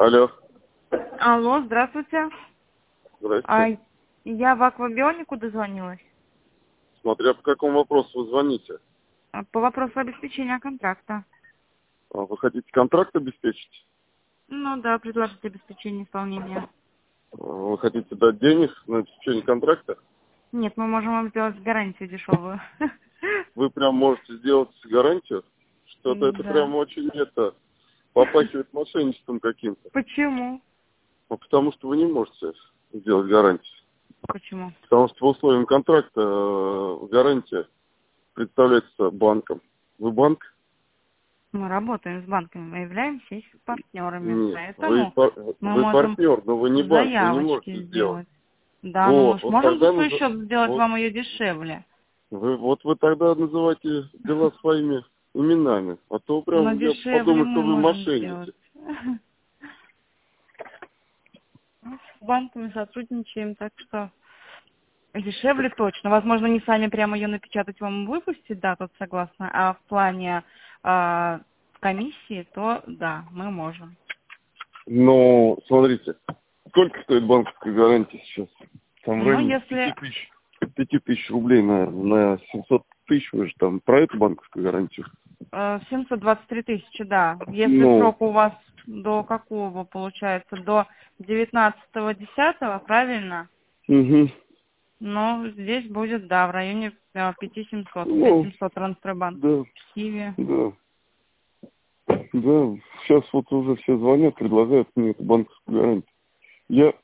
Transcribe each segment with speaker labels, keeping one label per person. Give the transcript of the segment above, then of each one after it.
Speaker 1: Алло.
Speaker 2: Алло, здравствуйте.
Speaker 1: Здрасте.
Speaker 2: Я в Аквабионику дозвонилась.
Speaker 1: Смотря по какому вопросу вы звоните.
Speaker 2: По вопросу обеспечения контракта.
Speaker 1: Вы хотите контракт обеспечить?
Speaker 2: Ну да, предложить обеспечение исполнения.
Speaker 1: Вы хотите дать денег на обеспечение контракта?
Speaker 2: Нет, мы можем вам сделать гарантию дешевую.
Speaker 1: Вы прям можете сделать гарантию? Что-то это
Speaker 2: Да.
Speaker 1: прям очень попахивает мошенничеством каким-то.
Speaker 2: Почему?
Speaker 1: Потому что вы не можете сделать гарантию.
Speaker 2: Почему?
Speaker 1: Потому что по условиям контракта гарантия представляется банком. Вы банк?
Speaker 2: Мы работаем с банками, мы являемся их партнерами.
Speaker 1: Нет.
Speaker 2: Поэтому мы
Speaker 1: Вы
Speaker 2: можем
Speaker 1: партнер, но вы не банк, вы не
Speaker 2: заявочки
Speaker 1: можете сделать.
Speaker 2: сделать. Да, но мы
Speaker 1: Вот,
Speaker 2: ж можем за
Speaker 1: тогда
Speaker 2: свой счет сделать
Speaker 1: вот,
Speaker 2: вам ее дешевле.
Speaker 1: вы тогда называйте дела своими именами. А то
Speaker 2: Но
Speaker 1: прям я
Speaker 2: дешевле
Speaker 1: подумаю, что
Speaker 2: мы
Speaker 1: вы
Speaker 2: можем
Speaker 1: мошенники.
Speaker 2: сделать. С банками сотрудничаем, так что дешевле точно. Возможно, не сами прямо ее напечатать вам и выпустить, да, тут согласна. А в плане комиссии, то да, мы можем.
Speaker 1: Но смотрите, сколько стоит банковская гарантия сейчас? Там в
Speaker 2: Но
Speaker 1: районе
Speaker 2: если
Speaker 1: 5 тысяч рублей, наверное, на 700 тысяч. Вы же там про эту банковскую гарантию?
Speaker 2: 723 тысячи, да. Если
Speaker 1: Ну,
Speaker 2: срок у вас до какого получается? До 19.10, правильно?
Speaker 1: угу.
Speaker 2: Но здесь будет, да, в районе 5700.
Speaker 1: Ну,
Speaker 2: 5700 Транстрабанк.
Speaker 1: да,
Speaker 2: В Киеве.
Speaker 1: да. Да, сейчас вот уже все звонят, предлагают мне эту банковскую гарантию. Я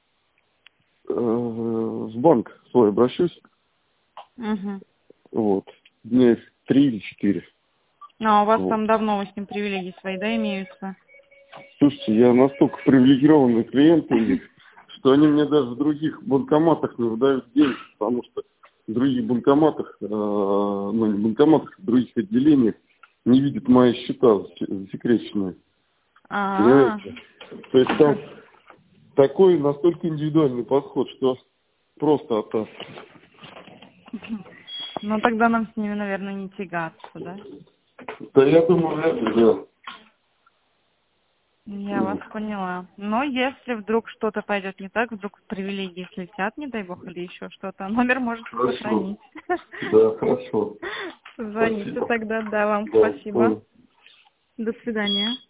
Speaker 1: в банк свой обращусь,
Speaker 2: Угу.
Speaker 1: вот, дня их 3 или 4.
Speaker 2: А у вас
Speaker 1: Вот.
Speaker 2: там давно с ним привилегии свои, да, имеются?
Speaker 1: Слушайте, я настолько привилегированный клиент у них, что они мне даже в других банкоматах не выдают деньги, потому что в других банкоматах, ну не банкоматах, в других отделениях не видят мои счета засекреченные.
Speaker 2: А,
Speaker 1: Понимаете? То есть там такой настолько индивидуальный подход, что просто атас.
Speaker 2: ну тогда нам с ними, наверное, не тягаться, да?
Speaker 1: Да я думаю, вряд ли, да.
Speaker 2: Я вас поняла. Но если вдруг что-то пойдет не так, вдруг привилегии слетят, не дай бог, или еще что-то, номер можете
Speaker 1: Хорошо.
Speaker 2: сохранить.
Speaker 1: Да, хорошо.
Speaker 2: Звоните
Speaker 1: Спасибо.
Speaker 2: тогда, да, вам
Speaker 1: Да,
Speaker 2: спасибо.
Speaker 1: понял.
Speaker 2: До свидания.